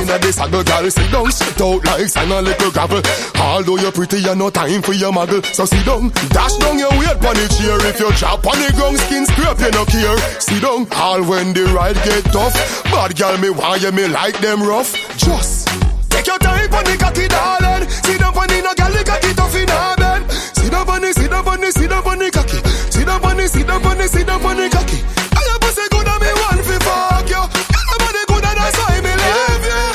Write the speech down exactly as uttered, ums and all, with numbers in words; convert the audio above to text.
inna the saddle, girl. Sit down, sit out like sand a little gravel. Although you're pretty, you no time for your muggle. So sit down, dash down your weight pon the chair. If you chop on the ground, skin scrape, you no care. Sit down, all when the ride get tough. Bad girl, me want you, me like them rough. Just take your time pon the cocky, darling. Sit down pon the no girl, the cocky tough in her bed. Sit down pon the, sit down pon the, sit down pon the cocky. Sit down pon the, sit down pon the, sit down pon the